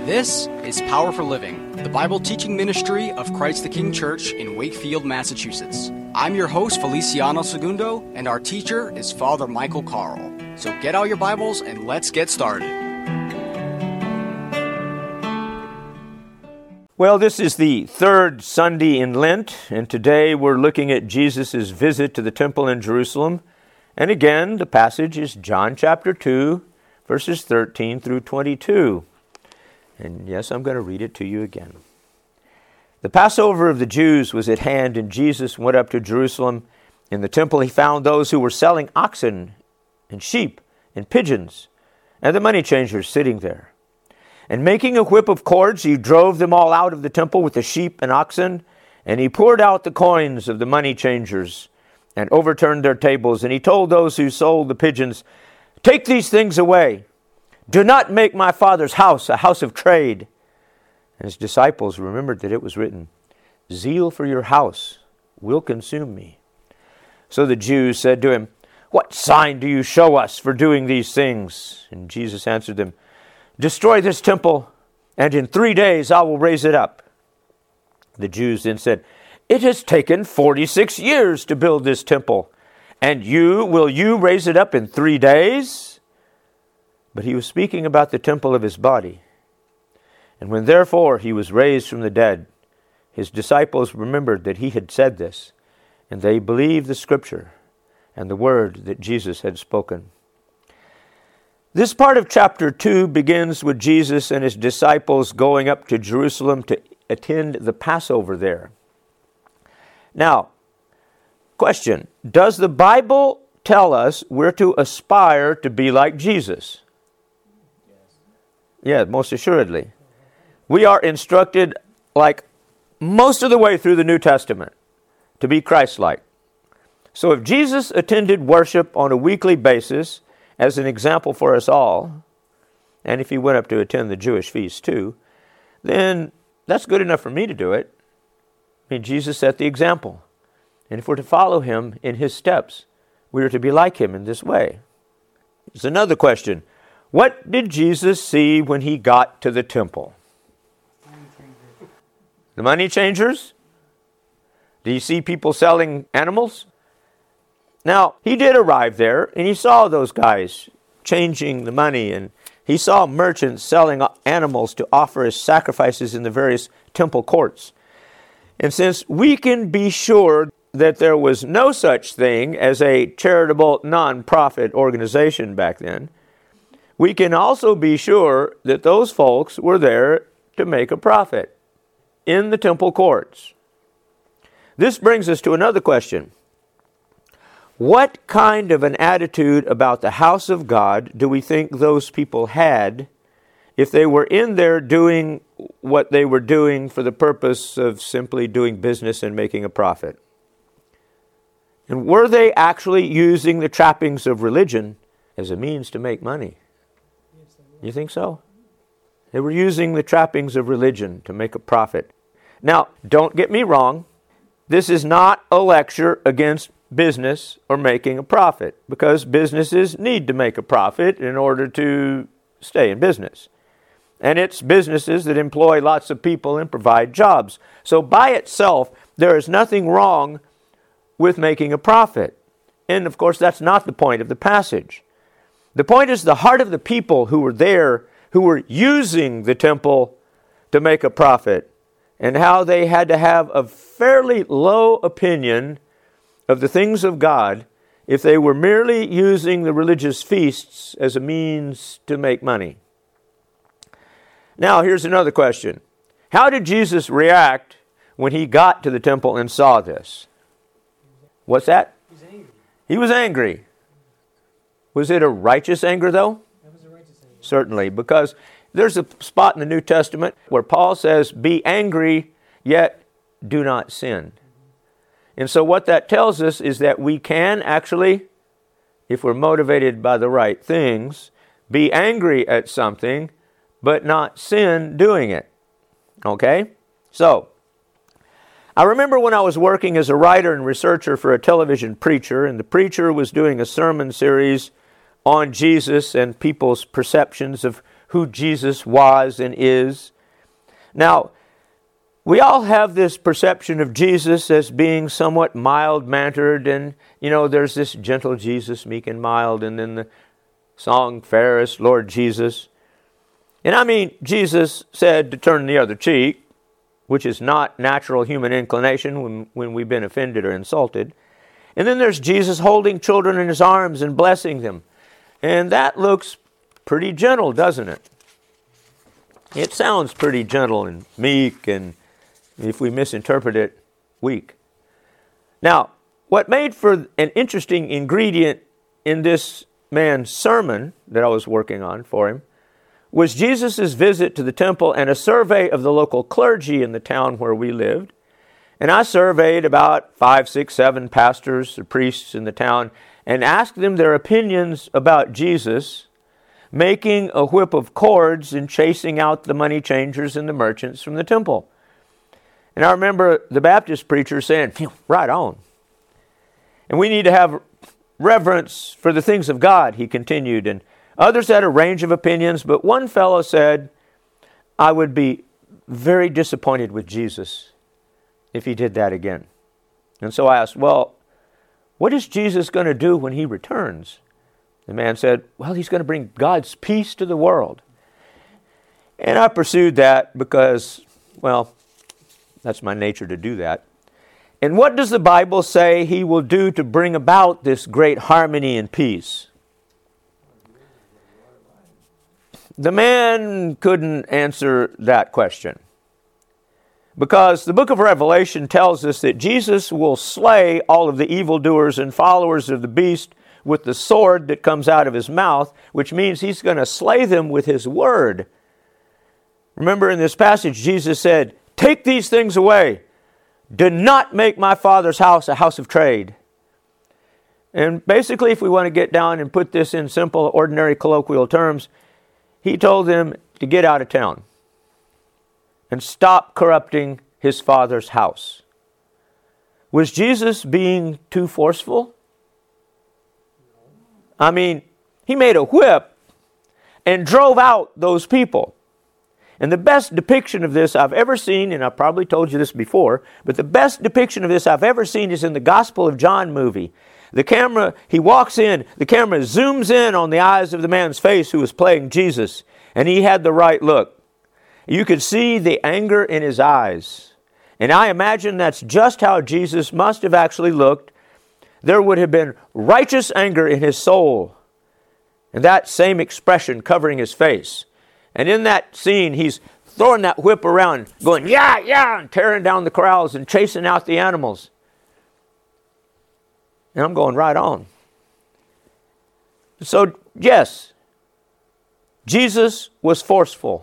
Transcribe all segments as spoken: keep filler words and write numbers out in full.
This is Power for Living, the Bible teaching ministry of Christ the King Church in Wakefield, Massachusetts. I'm your host, Feliciano Segundo, and our teacher is Father Michael Carl. So get out your Bibles and let's get started. Well, this is the third Sunday in Lent, and today we're looking at Jesus' visit to the temple in Jerusalem. And again, the passage is John chapter two, verses thirteen through twenty-two. And yes, I'm going to read it to you again. The Passover of the Jews was at hand, and Jesus went up to Jerusalem. In the temple he found those who were selling oxen and sheep and pigeons, and the money changers sitting there. And making a whip of cords, he drove them all out of the temple with the sheep and oxen, and he poured out the coins of the money changers and overturned their tables. And he told those who sold the pigeons, "Take these things away. Do not make my Father's house a house of trade." And his disciples remembered that it was written, "Zeal for your house will consume me." So the Jews said to him, "What sign do you show us for doing these things?" And Jesus answered them, "Destroy this temple, and in three days I will raise it up." The Jews then said, "It has taken forty-six years to build this temple, and you, will you raise it up in three days? But he was speaking about the temple of his body. And when therefore he was raised from the dead, his disciples remembered that he had said this, and they believed the scripture and the word that Jesus had spoken. This part of chapter two begins with Jesus and his disciples going up to Jerusalem to attend the Passover there. Now, question, does the Bible tell us we're to aspire to be like Jesus? Yeah, most assuredly. We are instructed, like most of the way through the New Testament, to be Christ-like. So if Jesus attended worship on a weekly basis as an example for us all, and if he went up to attend the Jewish feast too, then that's good enough for me to do it. I mean, Jesus set the example. And if we're to follow him in his steps, we are to be like him in this way. There's another question. What did Jesus see when he got to the temple? The money changers? Do you see people selling animals? Now, he did arrive there, and he saw those guys changing the money, and he saw merchants selling animals to offer as sacrifices in the various temple courts. And since we can be sure that there was no such thing as a charitable non-profit organization back then, we can also be sure that those folks were there to make a profit in the temple courts. This brings us to another question. What kind of an attitude about the house of God do we think those people had if they were in there doing what they were doing for the purpose of simply doing business and making a profit? And were they actually using the trappings of religion as a means to make money? You think so? They were using the trappings of religion to make a profit. Now, don't get me wrong. This is not a lecture against business or making a profit, because businesses need to make a profit in order to stay in business. And it's businesses that employ lots of people and provide jobs. So by itself, there is nothing wrong with making a profit. And of course, that's not the point of the passage. The point is the heart of the people who were there, who were using the temple to make a profit, and how they had to have a fairly low opinion of the things of God if they were merely using the religious feasts as a means to make money. Now, here's another question. How did Jesus react when he got to the temple and saw this? What's that? He was angry. He was angry. Was it a righteous anger, though? That was a righteous anger. Certainly, because there's a spot in the New Testament where Paul says, "Be angry, yet do not sin." And so what that tells us is that we can actually, if we're motivated by the right things, be angry at something, but not sin doing it. Okay? So, I remember when I was working as a writer and researcher for a television preacher, and the preacher was doing a sermon series on Jesus and people's perceptions of who Jesus was and is. Now, we all have this perception of Jesus as being somewhat mild-mannered, and, you know, there's this gentle Jesus, meek and mild, and then the song, fairest Lord Jesus. And I mean, Jesus said to turn the other cheek, which is not natural human inclination when, when we've been offended or insulted. And then there's Jesus holding children in his arms and blessing them. And that looks pretty gentle, doesn't it? It sounds pretty gentle and meek, and if we misinterpret it, weak. Now, what made for an interesting ingredient in this man's sermon that I was working on for him was Jesus' visit to the temple and a survey of the local clergy in the town where we lived. And I surveyed about five, six, seven pastors or priests in the town and asked them their opinions about Jesus making a whip of cords and chasing out the money changers and the merchants from the temple. And I remember the Baptist preacher saying, right on. And we need to have reverence for the things of God, he continued. And others had a range of opinions, but one fellow said, I would be very disappointed with Jesus if he did that again. And so I asked, well, what is Jesus going to do when he returns? The man said, well, he's going to bring God's peace to the world. And I pursued that because, well, that's my nature to do that. And what does the Bible say he will do to bring about this great harmony and peace? The man couldn't answer that question, because the book of Revelation tells us that Jesus will slay all of the evildoers and followers of the beast with the sword that comes out of his mouth, which means he's going to slay them with his word. Remember in this passage, Jesus said, take these things away. Do not make my Father's house a house of trade. And basically, if we want to get down and put this in simple, ordinary, colloquial terms, he told them to get out of town and stop corrupting his Father's house. Was Jesus being too forceful? I mean, he made a whip and drove out those people. And the best depiction of this I've ever seen, and I've probably told you this before, but the best depiction of this I've ever seen is in the Gospel of John movie. The camera, he walks in, the camera zooms in on the eyes of the man's face who was playing Jesus, and he had the right look. You could see the anger in his eyes. And I imagine that's just how Jesus must have actually looked. There would have been righteous anger in his soul, and that same expression covering his face. And in that scene, he's throwing that whip around, going, yeah, yeah, and tearing down the corrals and chasing out the animals. And I'm going right on. So, yes, Jesus was forceful,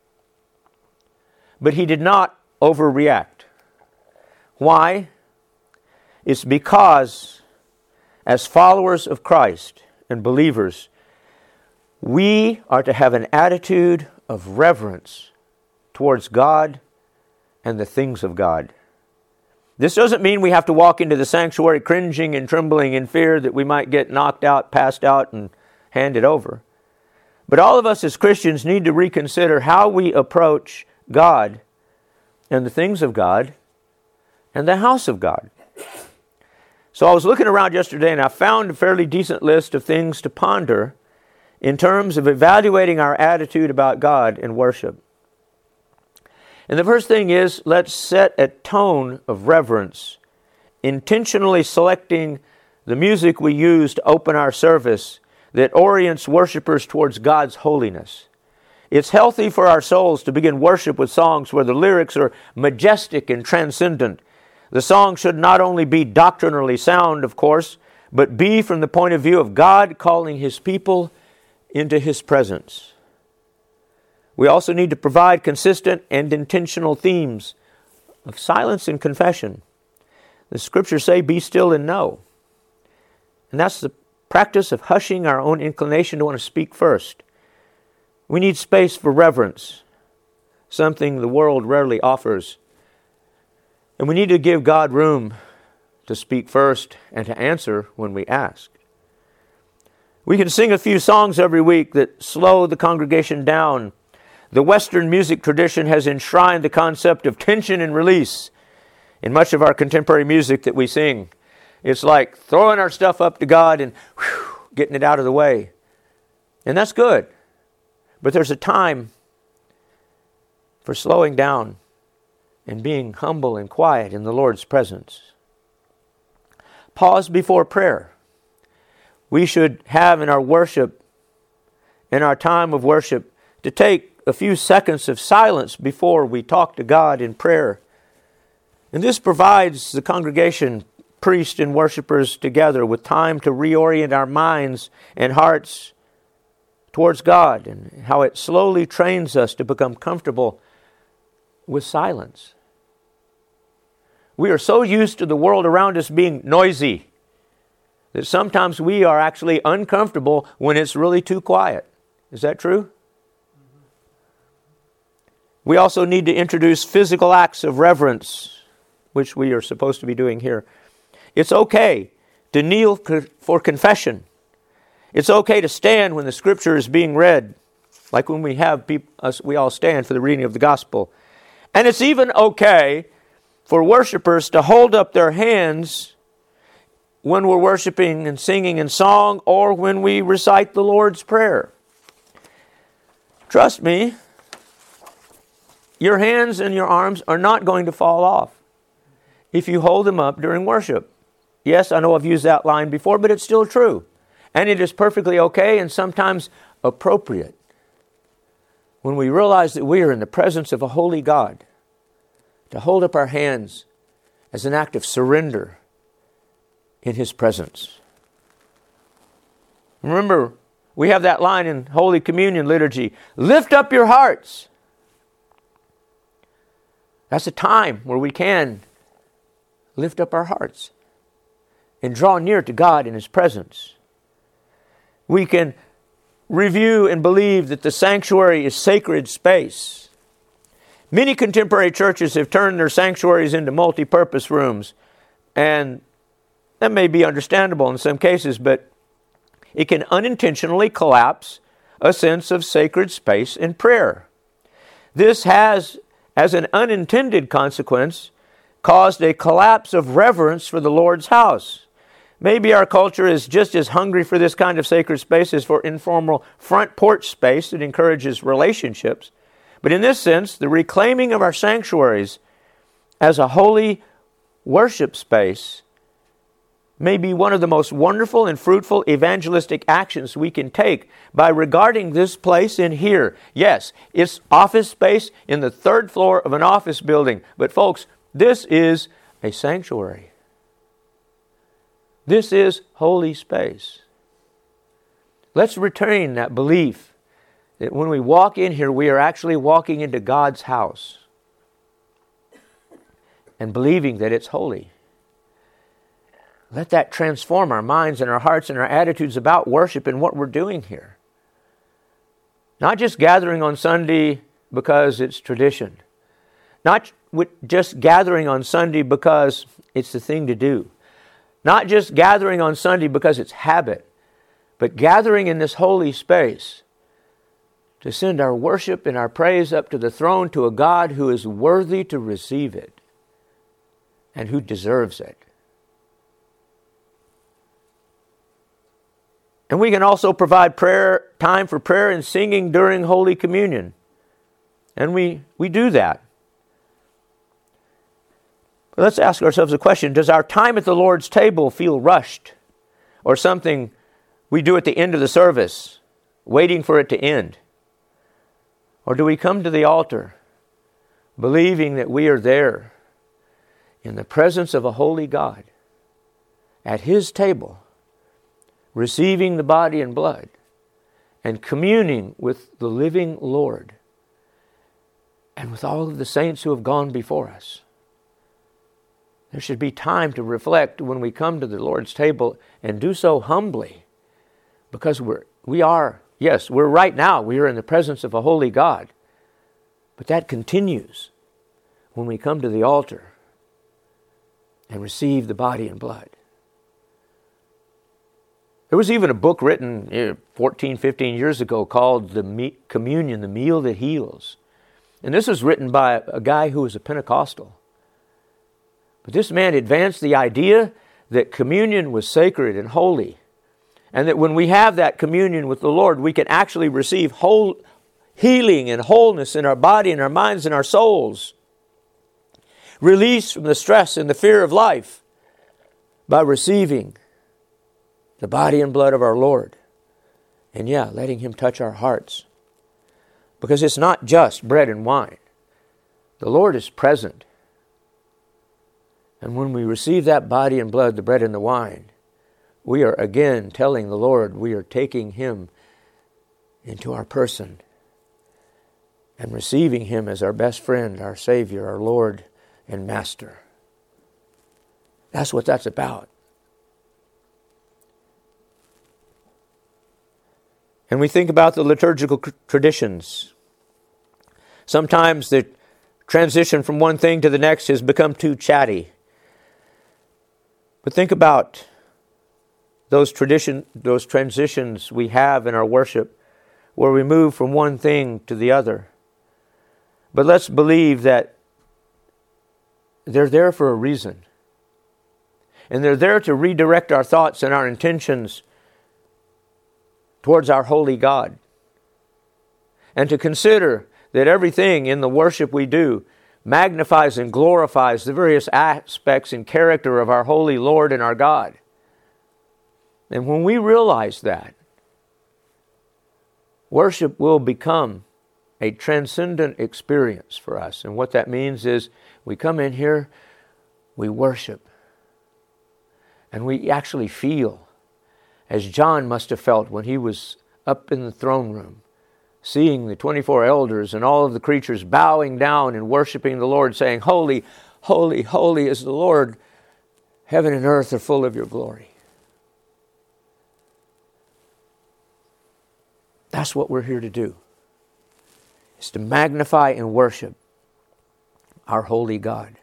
but he did not overreact. Why? It's because as followers of Christ and believers, we are to have an attitude of reverence towards God and the things of God. This doesn't mean we have to walk into the sanctuary cringing and trembling in fear that we might get knocked out, passed out, and handed over. But all of us as Christians need to reconsider how we approach God and the things of God and the house of God. So I was looking around yesterday and I found a fairly decent list of things to ponder in terms of evaluating our attitude about God and worship. And the first thing is, let's set a tone of reverence, intentionally selecting the music we use to open our service that orients worshipers towards God's holiness. It's healthy for our souls to begin worship with songs where the lyrics are majestic and transcendent. The song should not only be doctrinally sound, of course, but be from the point of view of God calling His people into His presence. We also need to provide consistent and intentional themes of silence and confession. The Scriptures say, be still and know. And that's the practice of hushing our own inclination to want to speak first. We need space for reverence, something the world rarely offers. And we need to give God room to speak first and to answer when we ask. We can sing a few songs every week that slow the congregation down. The Western music tradition has enshrined the concept of tension and release in much of our contemporary music that we sing. It's like throwing our stuff up to God and whew, getting it out of the way. And that's good. But there's a time for slowing down and being humble and quiet in the Lord's presence. Pause before prayer. We should have in our worship, in our time of worship, to take a few seconds of silence before we talk to God in prayer. And this provides the congregation, priests and worshipers together with time to reorient our minds and hearts towards God, and how it slowly trains us to become comfortable with silence. We are so used to the world around us being noisy that sometimes we are actually uncomfortable when it's really too quiet. Is that true? We also need to introduce physical acts of reverence, which we are supposed to be doing here. It's okay to kneel for confession. It's okay to stand when the Scripture is being read, like when we have people, us, we all stand for the reading of the gospel. And it's even okay for worshipers to hold up their hands when we're worshiping and singing in song, or when we recite the Lord's Prayer. Trust me, your hands and your arms are not going to fall off if you hold them up during worship. Yes, I know I've used that line before, but it's still true. And it is perfectly okay and sometimes appropriate when we realize that we are in the presence of a holy God to hold up our hands as an act of surrender in His presence. Remember, we have that line in Holy Communion liturgy, lift up your hearts. That's a time where we can lift up our hearts and draw near to God in His presence. We can review and believe that the sanctuary is sacred space. Many contemporary churches have turned their sanctuaries into multi-purpose rooms, and that may be understandable in some cases, but it can unintentionally collapse a sense of sacred space in prayer. This has, as an unintended consequence, caused a collapse of reverence for the Lord's house. Maybe our culture is just as hungry for this kind of sacred space as for informal front porch space that encourages relationships. But in this sense, the reclaiming of our sanctuaries as a holy worship space may be one of the most wonderful and fruitful evangelistic actions we can take by regarding this place in here. Yes, it's office space in the third floor of an office building. But folks, this is a sanctuary. This is holy space. Let's retain that belief that when we walk in here, we are actually walking into God's house and believing that it's holy. Let that transform our minds and our hearts and our attitudes about worship and what we're doing here. Not just gathering on Sunday because it's tradition. Not just gathering on Sunday because it's the thing to do. Not just gathering on Sunday because it's habit, but gathering in this holy space to send our worship and our praise up to the throne to a God who is worthy to receive it and who deserves it. And we can also provide prayer time for prayer and singing during Holy Communion. And we, we do that. But let's ask ourselves a question. Does our time at the Lord's table feel rushed, or something we do at the end of the service, waiting for it to end? Or do we come to the altar believing that we are there in the presence of a holy God at His table, receiving the body and blood and communing with the living Lord and with all of the saints who have gone before us? There should be time to reflect when we come to the Lord's table and do so humbly, because we're, we are, yes, we're right now, we are in the presence of a holy God. But that continues when we come to the altar and receive the body and blood. There was even a book written fourteen, fifteen years ago called The Me- Communion, the Meal That Heals. And this was written by a guy who was a Pentecostal. But this man advanced the idea that communion was sacred and holy, and that when we have that communion with the Lord, we can actually receive whole healing and wholeness in our body and our minds and our souls. Release from the stress and the fear of life by receiving the body and blood of our Lord. And yeah, letting Him touch our hearts. Because it's not just bread and wine. The Lord is present. And when we receive that body and blood, the bread and the wine, we are again telling the Lord we are taking Him into our person and receiving Him as our best friend, our Savior, our Lord and Master. That's what that's about. And we think about the liturgical traditions. Sometimes the transition from one thing to the next has become too chatty. But think about those tradition, those transitions we have in our worship, where we move from one thing to the other. But let's believe that they're there for a reason. And they're there to redirect our thoughts and our intentions towards our holy God. And to consider that everything in the worship we do magnifies and glorifies the various aspects and character of our holy Lord and our God. And when we realize that, worship will become a transcendent experience for us. And what that means is we come in here, we worship, and we actually feel, as John must have felt when he was up in the throne room, seeing the twenty-four elders and all of the creatures bowing down and worshiping the Lord, saying, "Holy, holy, holy is the Lord. Heaven and earth are full of your glory." That's what we're here to do. It's to magnify and worship our holy God.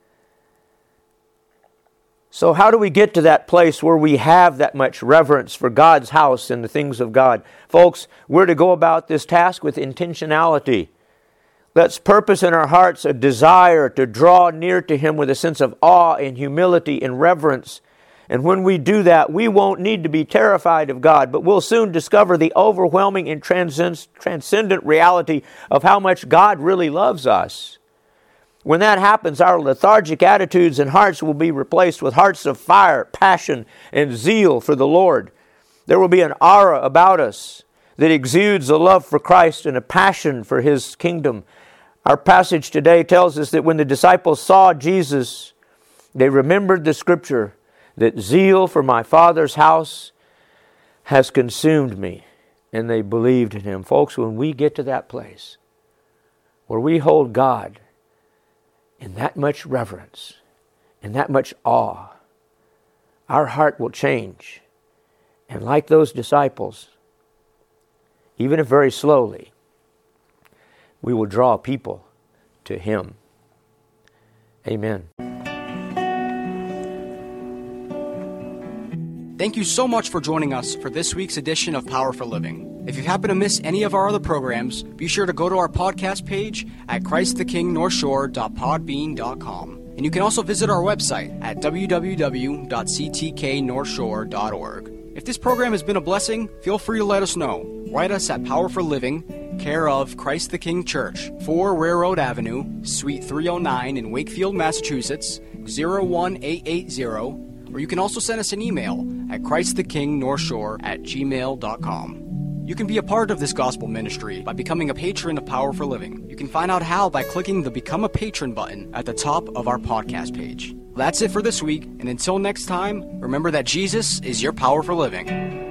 So how do we get to that place where we have that much reverence for God's house and the things of God? Folks, we're to go about this task with intentionality. Let's purpose in our hearts a desire to draw near to Him with a sense of awe and humility and reverence. And when we do that, we won't need to be terrified of God, but we'll soon discover the overwhelming and transcendent reality of how much God really loves us. When that happens, our lethargic attitudes and hearts will be replaced with hearts of fire, passion, and zeal for the Lord. There will be an aura about us that exudes a love for Christ and a passion for His kingdom. Our passage today tells us that when the disciples saw Jesus, they remembered the scripture that zeal for my Father's house has consumed me, and they believed in Him. Folks, when we get to that place where we hold God in that much reverence, in that much awe, our heart will change. And like those disciples, even if very slowly, we will draw people to Him. Amen. Thank you so much for joining us for this week's edition of Power for Living. If you happen to miss any of our other programs, be sure to go to our podcast page at christ the king north shore dot podbean dot com. And you can also visit our website at w w w dot c t k north shore dot org. If this program has been a blessing, feel free to let us know. Write us at Power for Living, care of Christ the King Church, four Railroad Avenue, Suite three oh nine in Wakefield, Massachusetts, zero one eight eight zero. Or you can also send us an email at christ the king north shore at gmail dot com. You can be a part of this gospel ministry by becoming a patron of Power for Living. You can find out how by clicking the Become a Patron button at the top of our podcast page. That's it for this week, and until next time, remember that Jesus is your power for living.